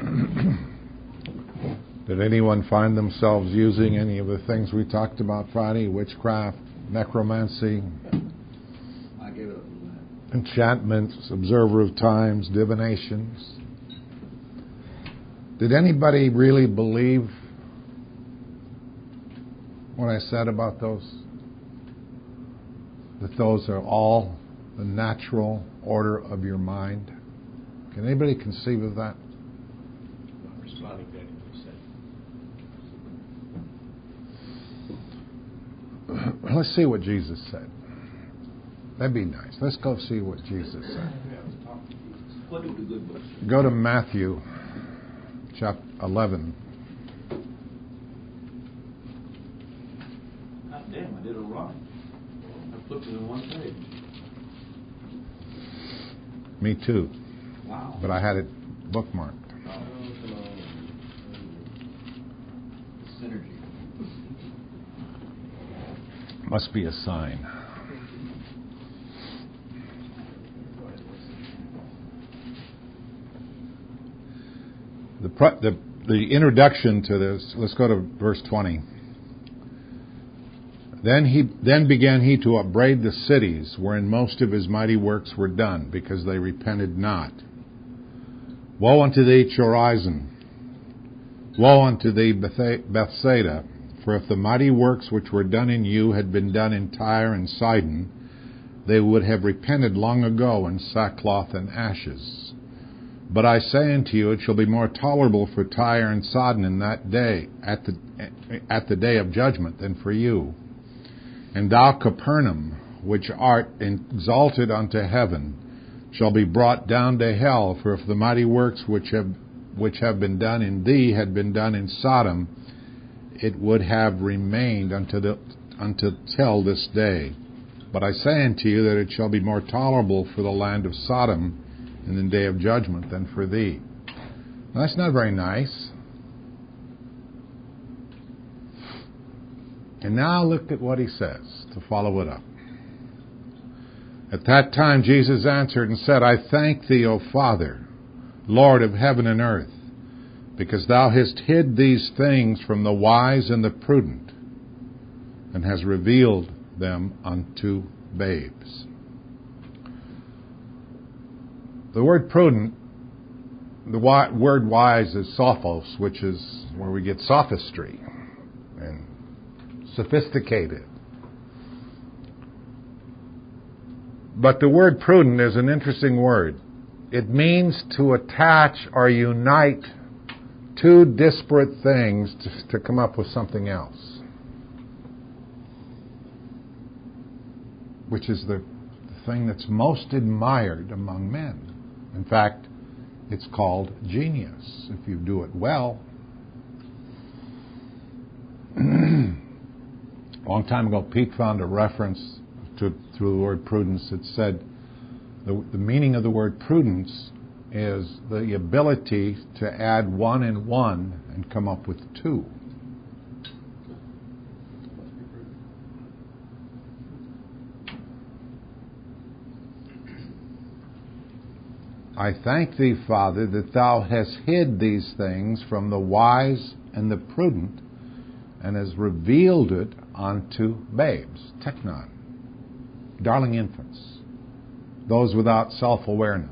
Did anyone find themselves using any of the things we talked about Friday? Witchcraft, necromancy, I gave it up. enchantments, observer of times, divinations. Did anybody really believe what I said about those? That those are all the natural order of your mind? Can anybody conceive of that? I'm responding to anything you said. Let's see what Jesus said. That'd be nice. Let's go see what Jesus said. What do the good books say? Go to Matthew chapter 11. God damn, I did it wrong. I flipped it in one page. Me too. Wow. But I had it bookmarked. Synergy. Must be a sign. The introduction to this, let's go to verse 20. Then began he to upbraid the cities wherein most of his mighty works were done, because they repented not. Woe unto thee, Chorazin! Woe unto thee, Bethsaida! For if the mighty works which were done in you had been done in Tyre and Sidon, they would have repented long ago in sackcloth and ashes. But I say unto you, it shall be more tolerable for Tyre and Sidon in that day, at the day of judgment, than for you. And thou, Capernaum, which art exalted unto heaven, shall be brought down to hell. For if the mighty works which have been done in thee had been done in Sodom, it would have remained until this day. But I say unto you that it shall be more tolerable for the land of Sodom in the day of judgment than for thee. Now, that's not very nice. And now look at what he says to follow it up. At that time Jesus answered and said, I thank thee, O Father, Lord of heaven and earth, because thou hast hid these things from the wise and the prudent, and hast revealed them unto babes. The word prudent, the word wise is sophos, which is where we get sophistry and sophisticated. But the word prudent is an interesting word. It means to attach or unite two disparate things to come up with something else, which is the thing that's most admired among men. In fact, it's called genius, if you do it well. A long time ago, Pete found a reference through the word prudence. It said the meaning of the word prudence is the ability to add one and one and come up with two. I thank thee, Father, that thou hast hid these things from the wise and the prudent, and hast revealed it unto babes, teknon, darling infants, those without self-awareness.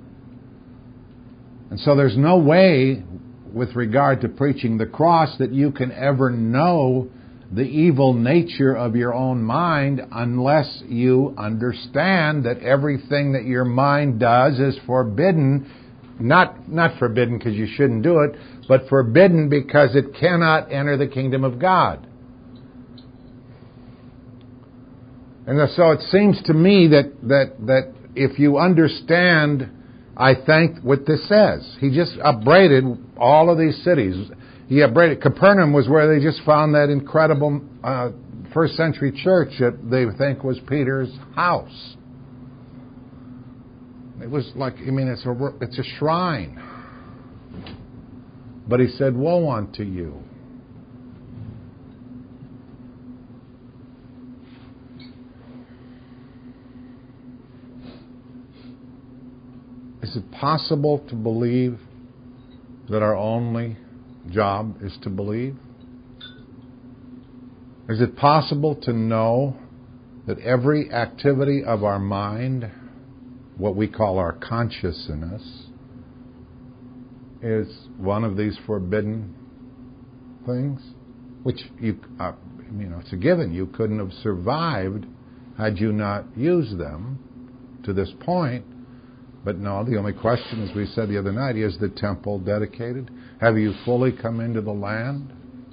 And so there's no way, with regard to preaching the cross, that you can ever know the evil nature of your own mind unless you understand that everything that your mind does is forbidden, not forbidden because you shouldn't do it, but forbidden because it cannot enter the kingdom of God. And so it seems to me that if you understand, I think what this says, he just upbraided all of these cities. He upbraided Capernaum was where they just found that incredible first century church that they think was Peter's house. It was like, it's a shrine. But he said, woe unto you. Is it possible to believe that our only job is to believe? Is it possible to know that every activity of our mind, what we call our consciousness, is one of these forbidden things? Which, it's a given. You couldn't have survived had you not used them to this point. But no, the only question, as we said the other night, is the temple dedicated? Have you fully come into the land?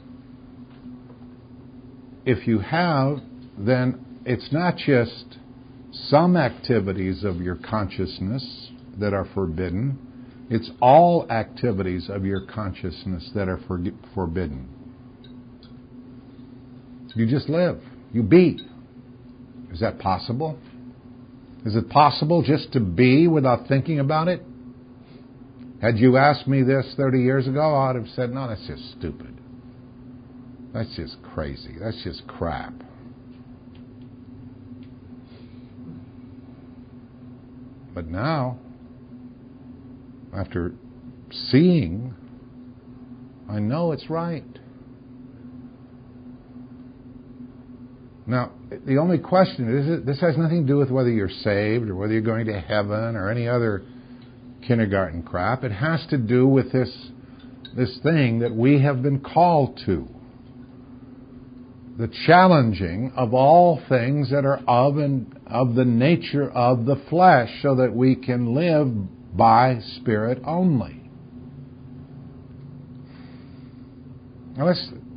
If you have, then it's not just some activities of your consciousness that are forbidden. It's all activities of your consciousness that are forbidden. You just live. You be. Is that possible? Is it possible just to be without thinking about it? Had you asked me this 30 years ago, I would have said, no, that's just stupid. That's just crazy. That's just crap. But now, after seeing, I know it's right. Now, the only question is, this has nothing to do with whether you're saved or whether you're going to heaven or any other kindergarten crap. It has to do with this thing that we have been called to. The challenging of all things that are of the nature of the flesh, so that we can live by Spirit only. Now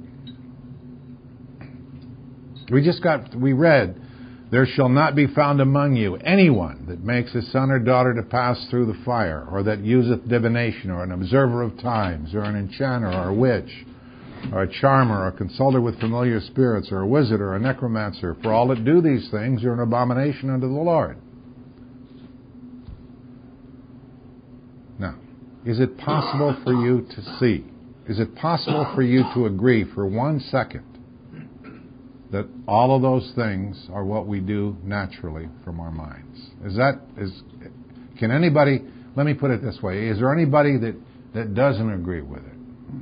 we read, there shall not be found among you anyone that makes a son or daughter to pass through the fire, or that useth divination, or an observer of times, or an enchanter, or a witch, or a charmer, or a consulter with familiar spirits, or a wizard, or a necromancer. For all that do these things are an abomination unto the Lord. Now, is it possible for you to see? Is it possible for you to agree for 1 second that all of those things are what we do naturally from our minds? Can anybody, let me put it this way, is there anybody that doesn't agree with it?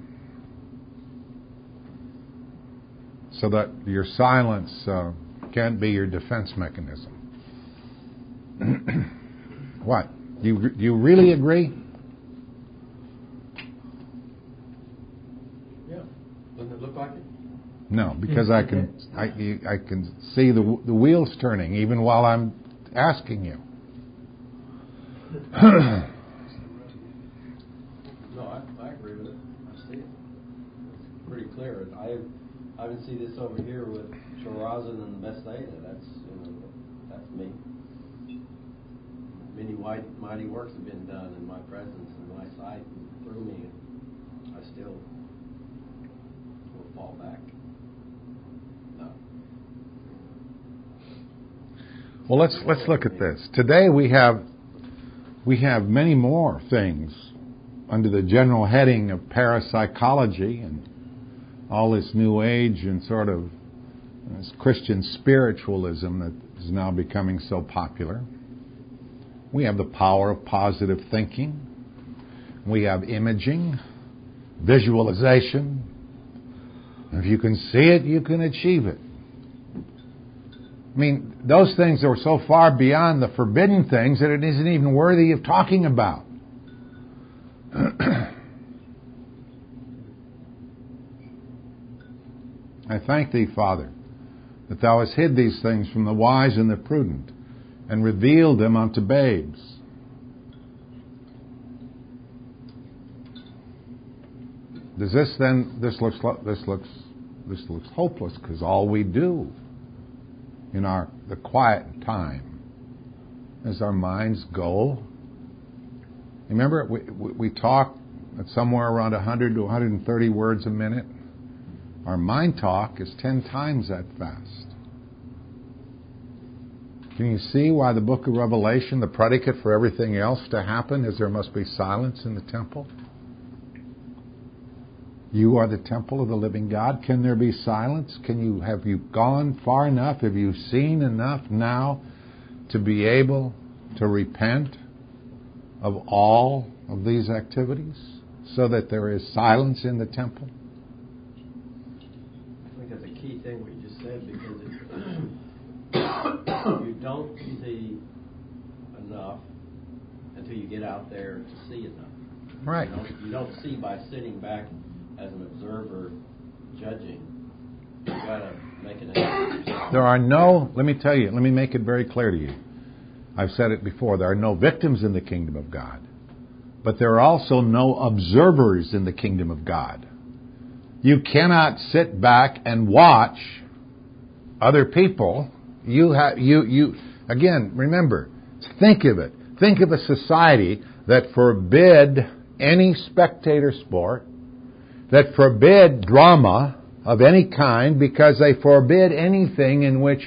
So that your silence can't be your defense mechanism. What? Do you really agree? Yeah. Doesn't it look like it? No, because I can see the wheels turning even while I'm asking you. No, I agree with it. I see it. It's pretty clear. I even see this over here with Chorazin and Bethsaida. That's me. Many mighty works have been done in my presence, in my sight, and through me, and I still will fall back. No. Well, let's look at this. Today we have many more things under the general heading of parapsychology and all this New Age and sort of this Christian spiritualism that is now becoming so popular. We have the power of positive thinking. We have imaging, visualization. If you can see it, you can achieve it. I mean, those things are so far beyond the forbidden things that it isn't even worthy of talking about. I thank Thee, Father, that Thou hast hid these things from the wise and the prudent, and revealed them unto babes. Does this then? This looks hopeless, because all we do in the quiet time is our minds go. Remember, we talk at somewhere around 100 to 130 words a minute. Our mind talk is 10 times that fast. Can you see why the book of Revelation, the predicate for everything else to happen, is there must be silence in the temple? You are the temple of the living God. Can there be silence? Have you gone far enough? Have you seen enough now to be able to repent of all of these activities? so that there is silence in the temple? I think that's a key thing what you just said, because you don't see enough until you get out there to see enough. Right. You don't see by sitting back as an observer judging. You gotta make an effort. There are no, let me tell you, let me make it very clear to you. I've said it before, there are no victims in the kingdom of God. But there are also no observers in the kingdom of God. You cannot sit back and watch other people. Again, remember, think of it. Think of a society that forbid any spectator sport, that forbid drama of any kind, because they forbid anything in which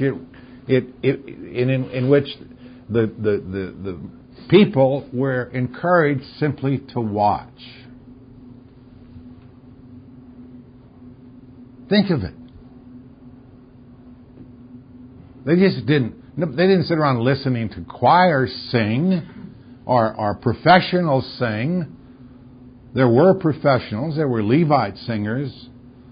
in which the people were encouraged simply to watch. Think of it. They just didn't. They didn't sit around listening to choirs sing or professionals sing. There were professionals. There were Levite singers.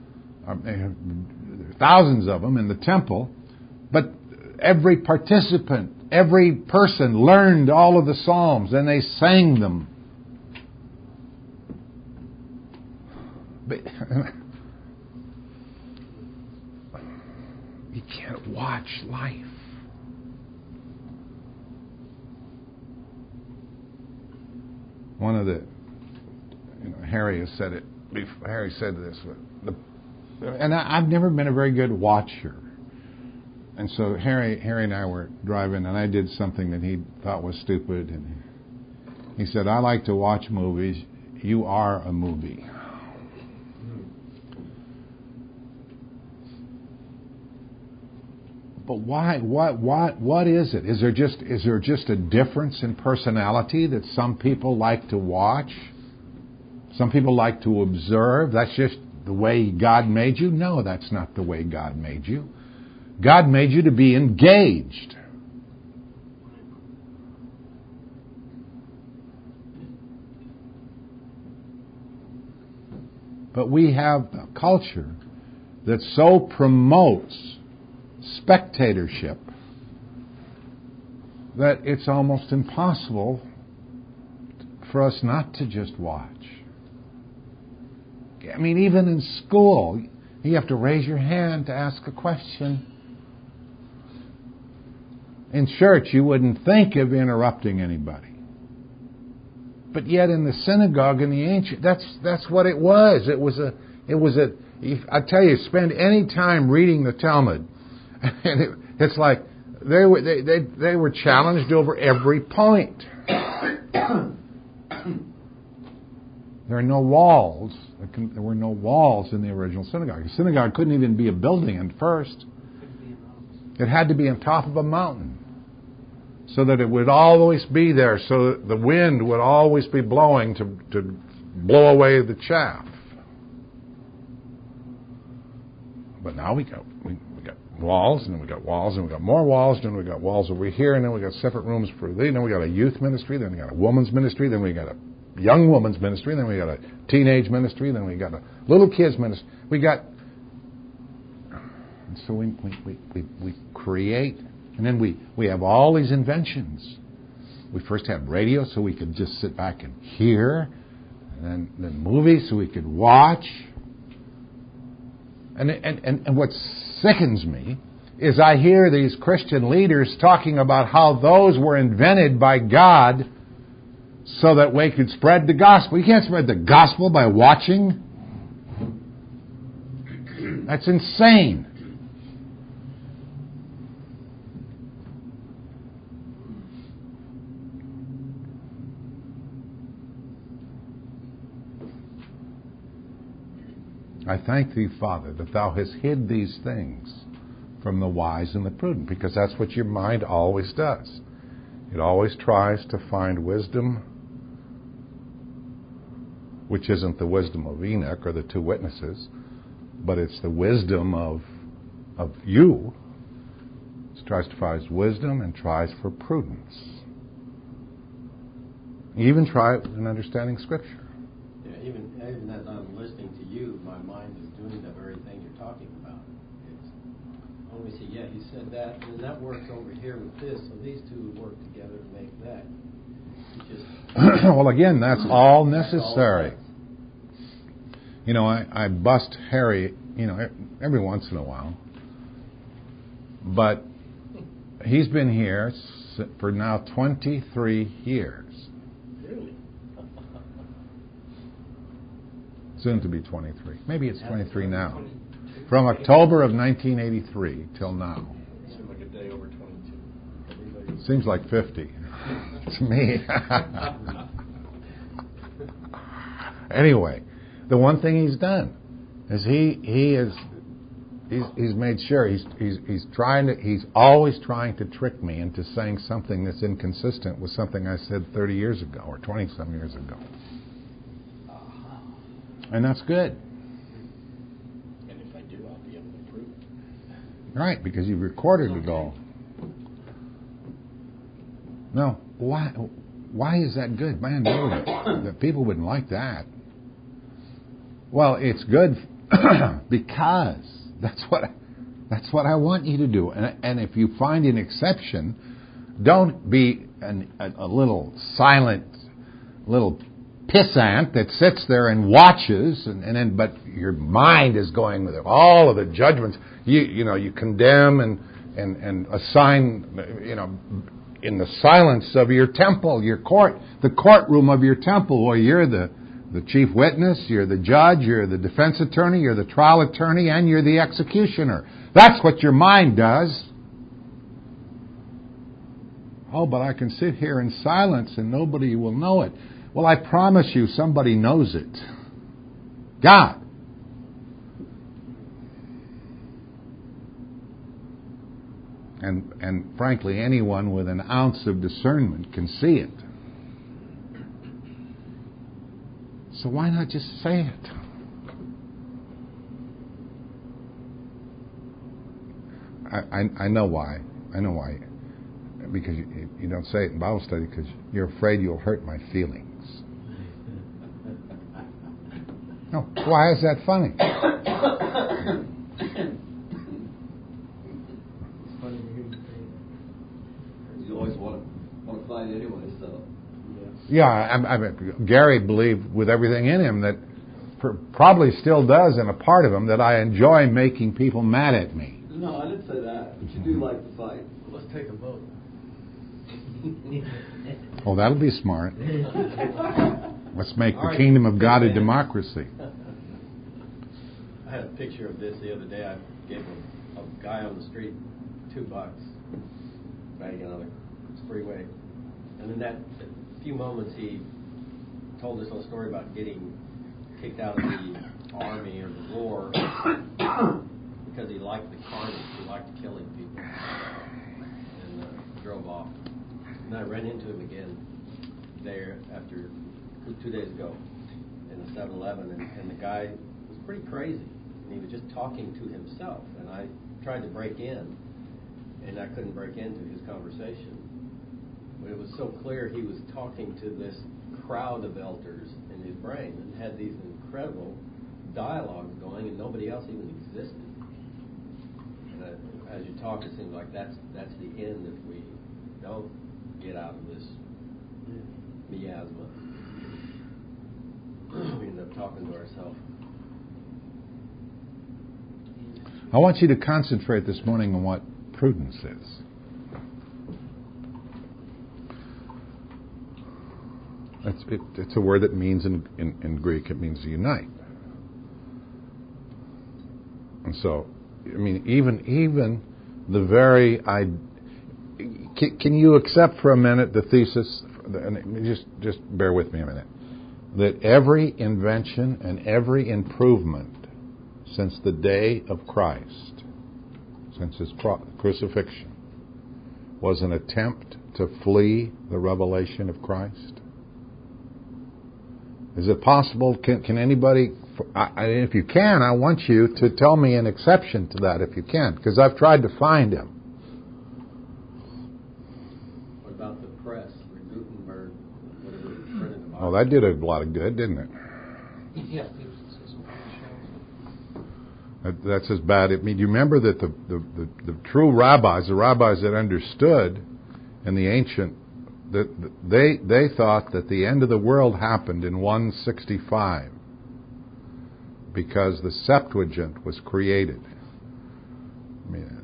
Thousands of them in the temple. But every participant, every person learned all of the psalms and they sang them. But you can't watch life. One of Harry has said it. Harry said this, and I've never been a very good watcher. And so Harry and I were driving, and I did something that he thought was stupid, and he said, "I like to watch movies. You are a movie." But why? What is it? Is there just a difference in personality that some people like to watch? Some people like to observe. That's just the way God made you? No, that's not the way God made you. God made you to be engaged. But we have a culture that so promotes spectatorship that it's almost impossible for us not to just watch. I mean, even in school, you have to raise your hand to ask a question. In church, you wouldn't think of interrupting anybody. But yet in the synagogue in the ancient, that's what it was. It was a I tell you, spend any time reading the Talmud, and it's like they were challenged over every point. There are no walls. There were no walls in the original synagogue. The synagogue couldn't even be a building at first. It had to be on top of a mountain, so that it would always be there, so that the wind would always be blowing to blow away the chaff. But now we got walls, and then we got walls, and we got more walls, and then we got walls over here, and then we got separate rooms for these. Then we got a youth ministry, then we got a woman's ministry, then we got a young woman's ministry, then we got a teenage ministry, then we got a little kids ministry. We got, and so we create, and then we have all these inventions. We first had radio, so we could just sit back and hear, and then movies, so we could watch. And what sickens me is I hear these Christian leaders talking about how those were invented by God so that we could spread the gospel. You can't spread the gospel by watching. That's insane. I thank Thee, Father, that Thou hast hid these things from the wise and the prudent, because that's what your mind always does. It always tries to find wisdom, which isn't the wisdom of Enoch or the two witnesses, but it's the wisdom of you. It tries to find wisdom and tries for prudence. You even try it in understanding Scripture. even as I'm listening to you, my mind is doing the very thing you're talking about. It's when we say, yeah, he said that, and that works over here with this, so these two would work together to make that. Well, again, that's all necessary. You know, I bust Harry, every once in a while. But he's been here for now 23 years. Really? Soon to be 23. Maybe it's 23 now. From October of 1983 till now. Seems like a day over 22. Seems like 50 to me. Anyway, the one thing he's done is he's made sure he's always trying to trick me into saying something that's inconsistent with something I said 30 years ago or 20-some years ago. And that's good. And if I do, I'll be able to prove it. Right, because you've recorded it all. No, why is that good? Man, no, that people wouldn't like that. Well, it's good because that's what I want you to do. And if you find an exception, don't be a little silent little pissant that sits there and watches, but your mind is going with all of the judgments. You condemn and assign, in the silence of your temple, your court, the courtroom of your temple, where you're the chief witness, you're the judge, you're the defense attorney, you're the trial attorney, and you're the executioner. That's what your mind does. Oh, but I can sit here in silence and nobody will know it. Well, I promise you somebody knows it. God. And frankly, anyone with an ounce of discernment can see it. So why not just say it? I know why. I know why. Because you don't say it in Bible study because you're afraid you'll hurt my feelings. No, why is that funny? You always want to fight anyway, so. Yeah, Gary believed with everything in him that probably still does in a part of him that I enjoy making people mad at me. No, I didn't say that, but you do like to fight. Let's take a vote. Oh, that'll be smart. Let's make the kingdom of God a democracy. I had a picture of this the other day. I gave a guy on the street $2 banging on a freeway. And in that few moments, he told this little story about getting kicked out of the army or the war because he liked the carnage. He liked killing people. And drove off. And I ran into him again there after 2 days ago in a 7-Eleven, and the guy was pretty crazy. And he was just talking to himself. And I tried to break in, and I couldn't break into his conversation. But it was so clear he was talking to this crowd of elders in his brain and had these incredible dialogues going, and nobody else even existed. And as you talk, it seems like that's the end if we don't get out of this miasma. We end up talking to ourselves. I want you to concentrate this morning on what prudence is. It's a word that means in Greek, it means unite. And so, I mean, even the very... Can you accept for a minute the thesis, and just bear with me a minute, that every invention and every improvement since the day of Christ, since his crucifixion, was an attempt to flee the revelation of Christ? Is it possible, can anybody, if you can, I want you to tell me an exception to that if you can, because I've tried to find him. What about the press, the Gutenberg, whatever printed the Bible? Oh, that did a lot of good, didn't it? Yeah. That's as bad. I mean, you remember that the true rabbis, the rabbis that understood in the ancient, that they thought that the end of the world happened in 165 because the Septuagint was created. I mean,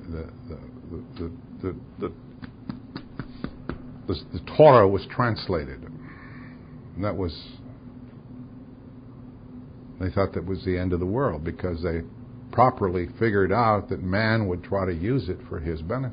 the Torah was translated. And that was, they thought that was the end of the world because they properly figured out that man would try to use it for his benefit.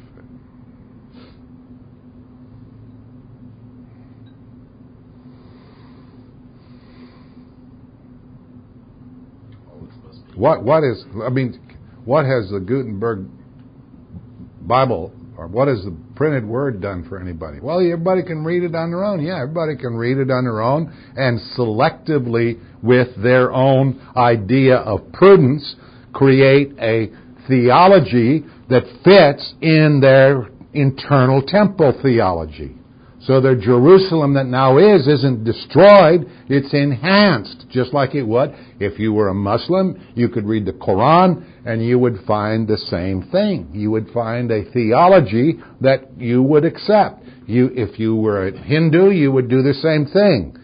What has the Gutenberg Bible, or what has the printed word done for anybody? Well, everybody can read it on their own. Yeah, everybody can read it on their own and selectively, with their own idea of prudence, create a theology that fits in their internal temple theology. So their Jerusalem that now isn't destroyed, it's enhanced, just like it would. If you were a Muslim, you could read the Quran and you would find the same thing. You would find a theology that you would accept. If you were a Hindu, you would do the same thing.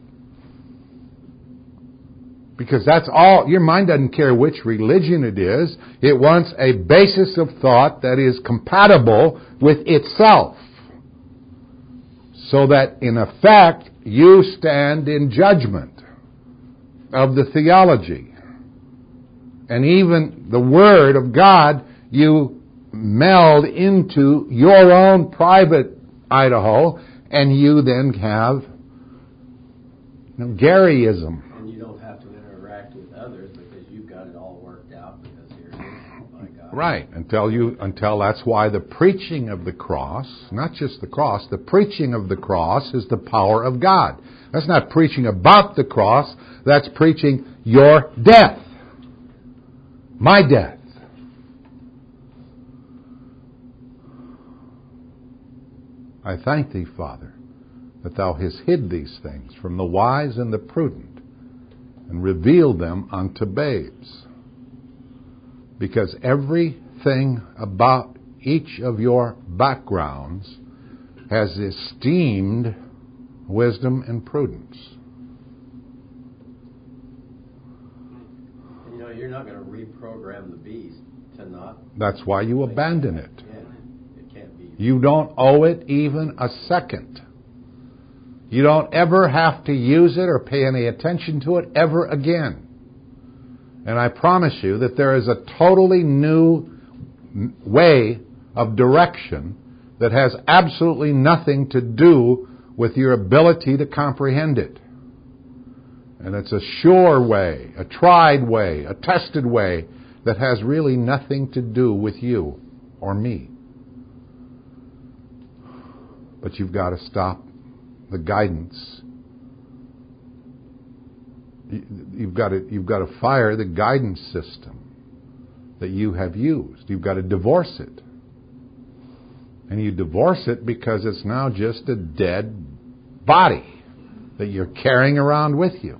Because that's all, your mind doesn't care which religion it is. It wants a basis of thought that is compatible with itself. So that, in effect, you stand in judgment of the theology. And even the Word of God, you meld into your own private Idaho, and you then have Garyism. And you don't have to interact with others because you've got it all worked out because you're by God. Right, until that's why the preaching of the cross, not just the cross, the preaching of the cross is the power of God. That's not preaching about the cross, that's preaching your death. My death. I thank thee, Father, that thou hast hid these things from the wise and the prudent and revealed them unto babes. Because everything about each of your backgrounds has esteemed wisdom and prudence. You're not going to reprogram the beast to not. That's why you abandon it. Yeah, it can't be. You don't owe it even a second. You don't ever have to use it or pay any attention to it ever again. And I promise you that there is a totally new way of direction that has absolutely nothing to do with your ability to comprehend it. And it's a sure way, a tried way, a tested way that has really nothing to do with you or me. But you've got to stop the guidance. You've got to fire the guidance system that you have used. You've got to divorce it. And you divorce it because it's now just a dead body that you're carrying around with you.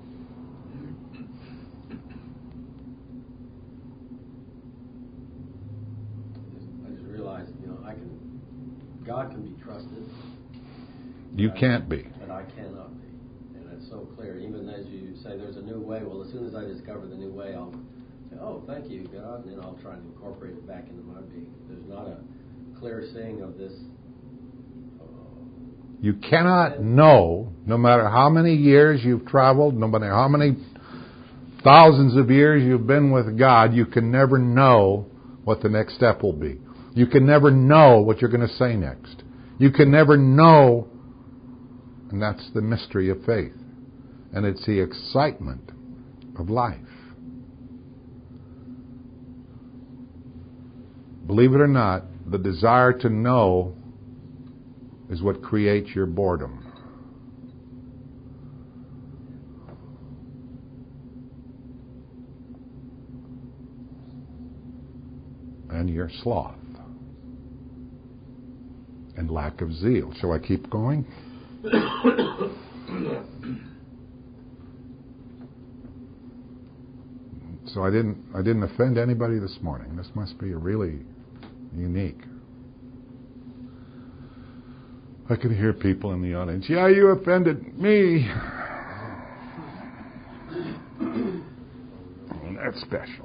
I just realized, God can be trusted. You can't be. But I cannot be. And it's so clear. Even as you say there's a new way, well, as soon as I discover the new way, I'll say, oh, thank you, God, and then I'll try and incorporate it back into my being. There's not a clear seeing of this. You cannot know, no matter how many years you've traveled, no matter how many thousands of years you've been with God, you can never know what the next step will be. You can never know what you're going to say next. You can never know, and that's the mystery of faith. And it's the excitement of life. Believe it or not, the desire to know is what creates your boredom. And your sloth. And lack of zeal. Shall I keep going? So I didn't offend anybody this morning. This must be really unique. I could hear people in the audience, yeah, you offended me. And that's special.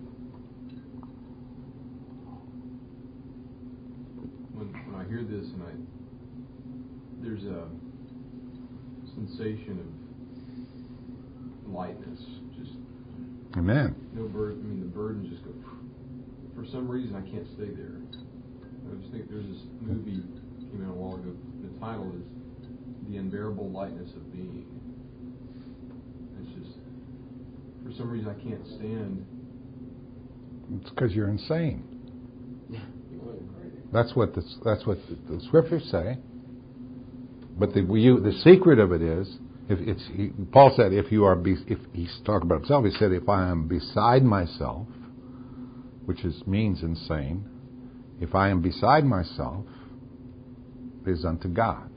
When I hear this and there's a sensation of lightness, just Amen. no burden. I mean, the burden just go. For some reason, I can't stay there. I just think there's this movie came out a while ago. The title is "The Unbearable Lightness of Being." It's just for some reason I can't stand. It's because you're insane. You went crazy. That's what the scriptures say. But the secret of it is, Paul said, if he's talking about himself, he said, if I am beside myself, which means insane, if I am beside myself, it is unto God.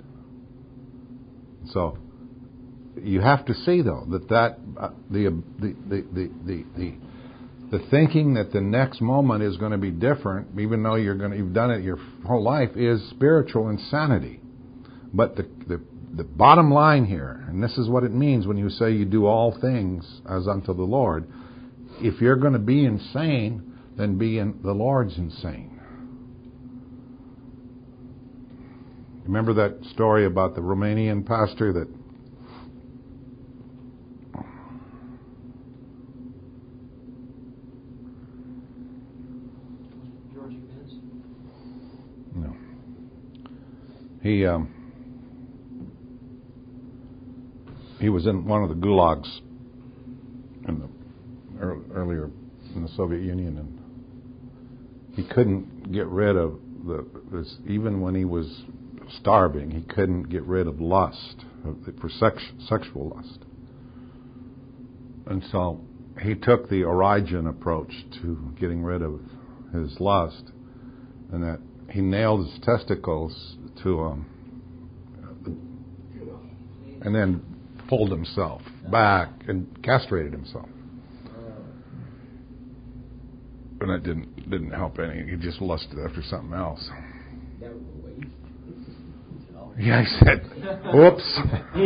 So you have to see though that the thinking that the next moment is going to be different, even though you've done it your whole life, is spiritual insanity. But the bottom line here, and this is what it means when you say you do all things as unto the Lord, if you're going to be insane, then be in the Lord's insane. Remember that story about the Romanian pastor that George Vince? No. He was in one of the gulags earlier in the Soviet Union, and he couldn't get rid of this. Even when he was starving, he couldn't get rid of lust, for sexual lust. And so he took the Origen approach to getting rid of his lust, and that he nailed his testicles to and then pulled himself back and castrated himself. And that didn't help any. He just lusted after something else. Yeah, I said, "Whoops."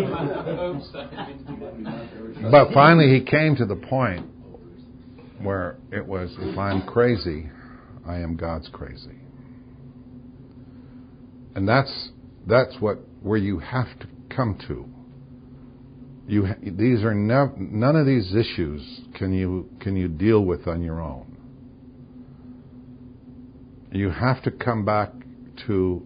But finally, he came to the point where it was, if I'm crazy, I am God's crazy. And that's where you have to come to. These are none of these issues can you deal with on your own. You have to come back to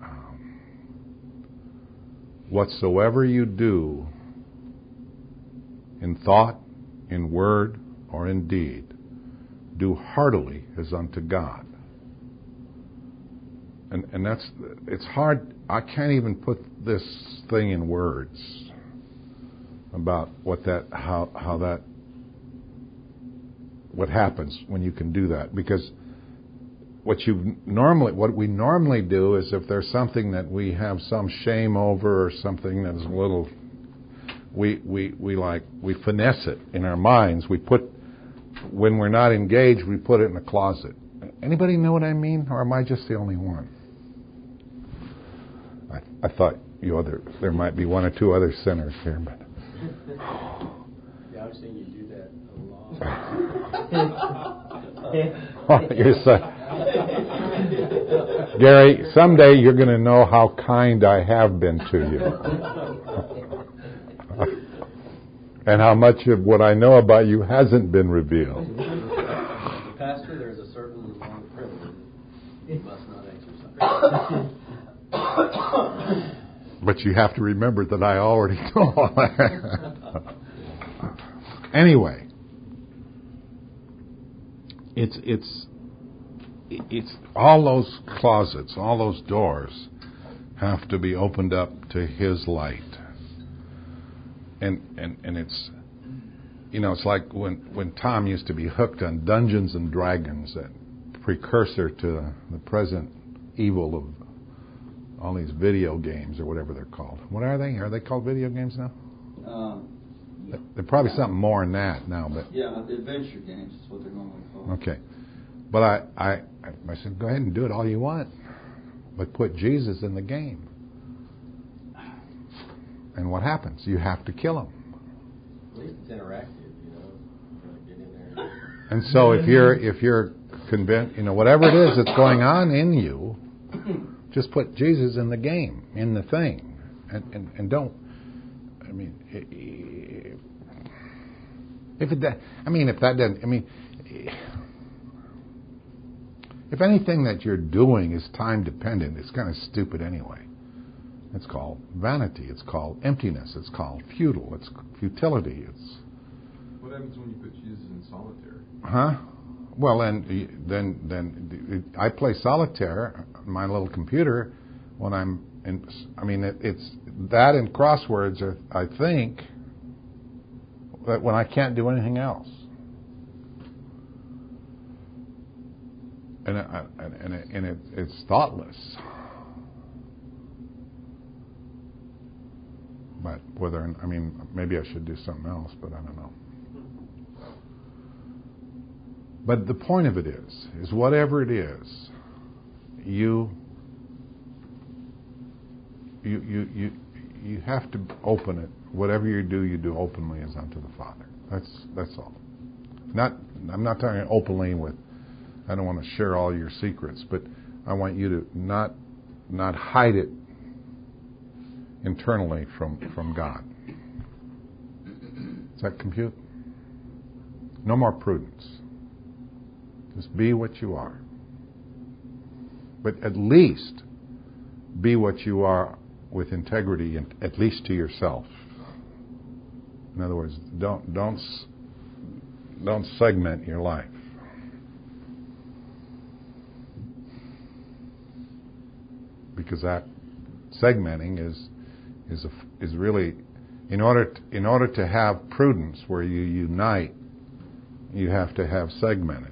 whatsoever you do in thought, in word, or in deed, do heartily as unto God. And it's hard. I can't even put this thing in words about what happens when you can do that, because what we normally do is, if there's something that we have some shame over or something that is a little, we finesse it in our minds. When we're not engaged, we put it in the closet. Anybody know what I mean, or am I just the only one? I thought there might be one or two other sinners here, but Yeah, I've seen you do that a lot. you're Gary, someday you're going to know how kind I have been to you. And how much of what I know about you hasn't been revealed. Pastor, there's a certain amount of privilege you must not exercise. But you have to remember that I already know all that. Anyway, it's all those closets, all those doors have to be opened up to His light. And it's, it's like when Tom used to be hooked on Dungeons and Dragons, that precursor to the present evil of all these video games or whatever they're called. What are they? Are they called video games now? There's probably something more than that now, but Yeah, the adventure games is what they're normally called. okay. But I said, go ahead and do it all you want, but put Jesus in the game. And what happens? You have to kill him. At least it's interactive, you know. You gotta get in there. And so if you're convinced, whatever it is that's going on in you, just put Jesus in the game, in the thing, and don't. I mean, if that doesn't. I mean, if anything that you're doing is time dependent, it's kind of stupid anyway. It's called vanity. It's called emptiness. It's called futile. It's futility. It's. What happens when you put Jesus in solitaire? Huh? Well, and then I play solitaire on my little computer when I'm in. I mean, it's that and crosswords. I think that when I can't do anything else, and it's thoughtless. But maybe I should do something else, but I don't know. But the point of it is whatever it is, you have to open it. Whatever you do openly as unto the Father. That's all. I'm not talking openly with. I don't want to share all your secrets, but I want you to not hide it internally from God. Does that compute? No more prudence. Just be what you are. But at least be what you are with integrity, and at least to yourself. In other words, don't segment your life. Because that segmenting is really, in order to have prudence where you unite, you have to have segmented.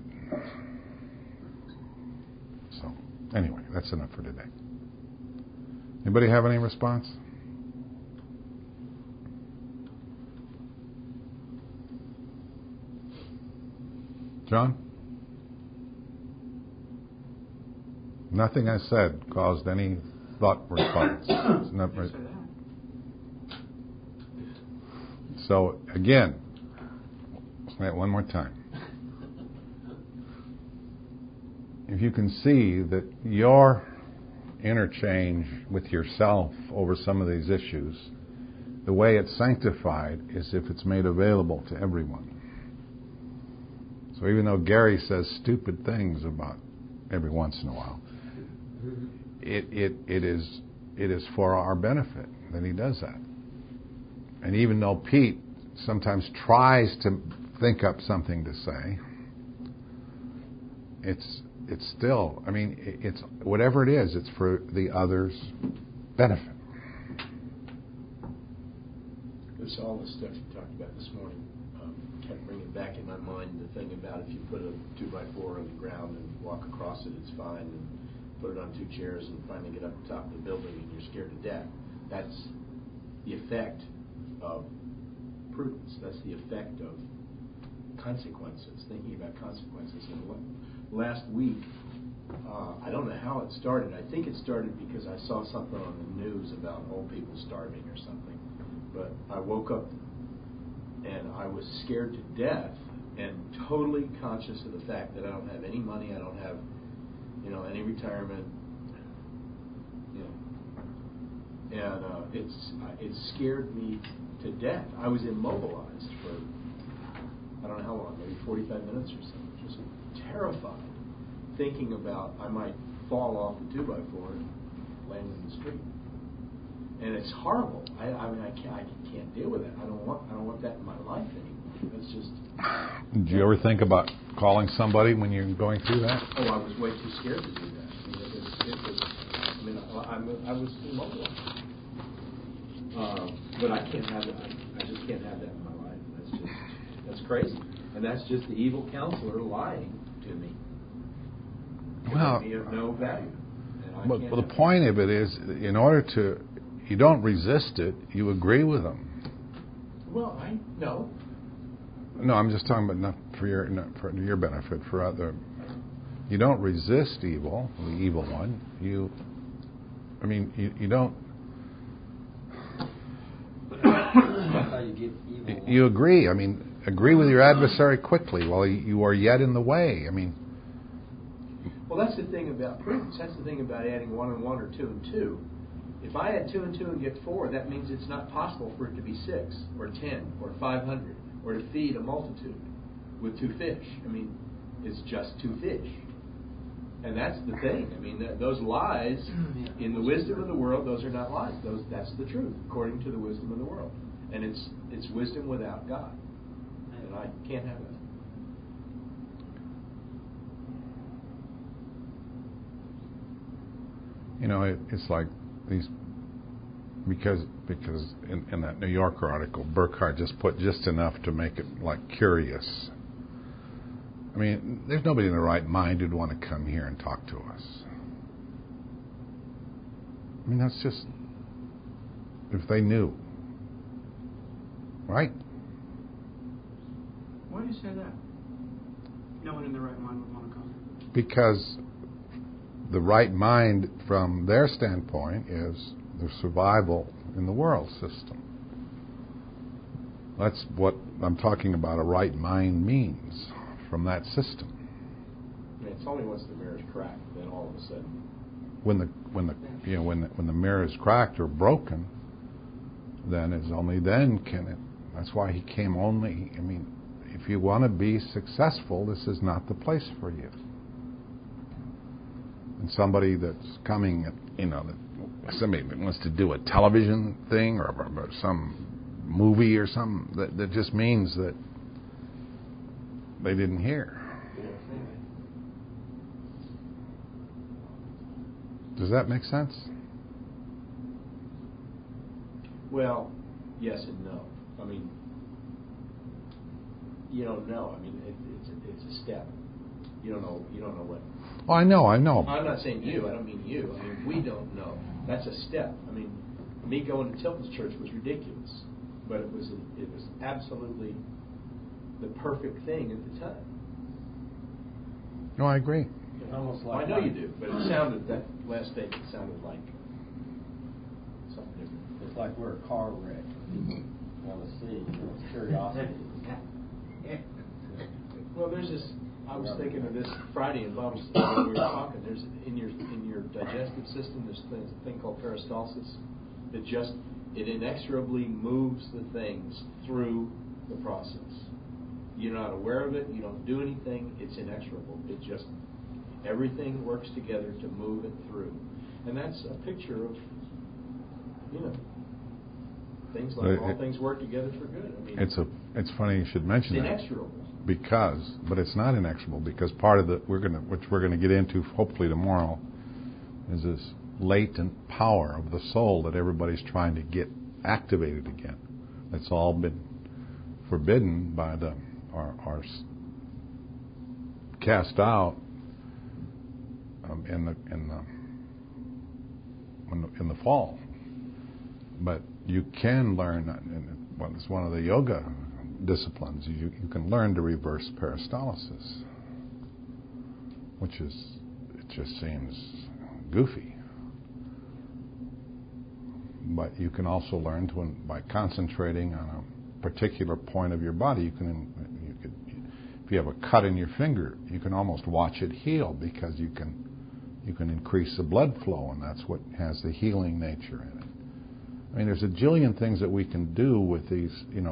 So anyway, that's enough for today. Anybody have any response? John? Nothing I said caused any thought response. It's not right. So again, say it one more time. If you can see that your interchange with yourself over some of these issues, the way it's sanctified is if it's made available to everyone. So even though Gary says stupid things about every once in a while, it is for our benefit that he does that. And even though Pete sometimes tries to think up something to say, it's still, it's whatever it is, it's for the other's benefit. There's all the stuff you talked about this morning. Kept bringing back in my mind the thing about if you put a 2x4 on the ground and walk across it, it's fine. And put it on 2 chairs and finally get up to the top of the building and you're scared to death. That's the effect of prudence. That's the effect of consequences, thinking about consequences. And last week, I don't know how it started. I think it started because I saw something on the news about old people starving or something. But I woke up and I was scared to death and totally conscious of the fact that I don't have any money, I don't have any retirement, and it scared me to death. I was immobilized for I don't know how long, maybe 45 minutes or so, just terrified, thinking about I might fall off the 2x4 and land in the street. And it's horrible. I can't deal with it. I don't want that in my life anymore. It's just. Did you ever think about calling somebody when you're going through that? Oh, I was way too scared to do that. I was immobilized. But I can't have that. I just can't have that in my life. That's crazy. And that's just the evil counselor lying to me. Well, me of no value. But the point of it is, you don't resist it. You agree with them. Well, no. No, I'm just talking about not for your benefit. For other, you don't resist evil, the evil one. You don't. That's how you get evil. You agree. Agree with your adversary quickly while you are yet in the way. Well, that's the thing about prudence. That's the thing about adding 1 and 1 or 2 and 2. If I add 2 and 2 and get 4, that means it's not possible for it to be 6 or 10 or 500 or to feed a multitude with 2 fish. It's just 2 fish. And that's the thing. Those lies in the wisdom of the world, those are not lies. That's the truth, according to the wisdom of the world. And it's wisdom without God. And I can't have that. It's like these, because in that New Yorker article, Burkhardt just put just enough to make it like curious. There's nobody in their right mind who'd want to come here and talk to us. That's just, if they knew. Right? Why do you say that? No one in their right mind would want to come. Because the right mind from their standpoint is the survival in the world system. That's what I'm talking about, a right mind means from that system. It's only once the mirror is cracked, then all of a sudden. When the mirror is cracked or broken, then it's only then can it. That's why he came only. If you want to be successful, this is not the place for you. And somebody that's coming, somebody that wants to do a television thing or some movie or something, that just means that they didn't hear. Does that make sense? Well, yes and no. You don't know. It's a step. You don't know what. Oh, I know. I'm not saying you. I don't mean you. We don't know. That's a step. Me going to Tilton's church was ridiculous, but it was absolutely the perfect thing at the time. No, I agree. It's almost like I know you do, but it sounded, that last statement sounded like something different. It's like we're a car wreck. People want to see. It's curiosity. Well, there's this. I was thinking of this Friday in Bible study when we were talking. There's in your digestive system. There's a thing called peristalsis. It inexorably moves the things through the process. You're not aware of it. You don't do anything. It's inexorable. It just, everything works together to move it through. And that's a picture of, things like all things work together for good. It's funny you should mention that. It's inexorable. But it's not inexorable, because part of which we're gonna get into hopefully tomorrow, is this latent power of the soul that everybody's trying to get activated again. It's all been forbidden by our cast out in the fall. But you can learn. It's one of the yoga disciplines. You can learn to reverse peristalsis, it just seems goofy. But you can also learn to, by concentrating on a particular point of your body, you could, if you have a cut in your finger, you can almost watch it heal, because you can increase the blood flow, and that's what has the healing nature in it. There's a jillion things that we can do with these,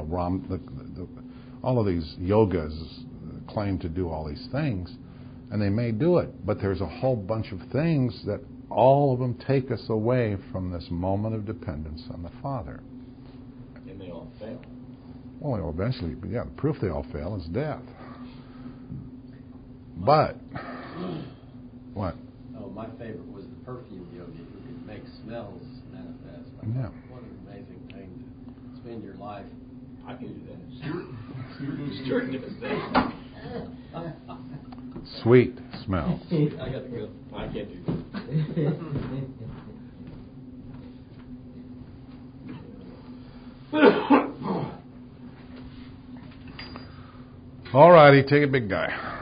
all of these yogas claim to do all these things, and they may do it, but there's a whole bunch of things that all of them take us away from this moment of dependence on the Father. And they all fail. Well, eventually, the proof they all fail is death. But, what? Oh, my favorite was the perfume yogi who could make smells manifest. Yeah. What an amazing thing to spend your life. I can do that. Stuart does that. Sweet smells. I got to go. I can't do that. All righty, take it, big guy.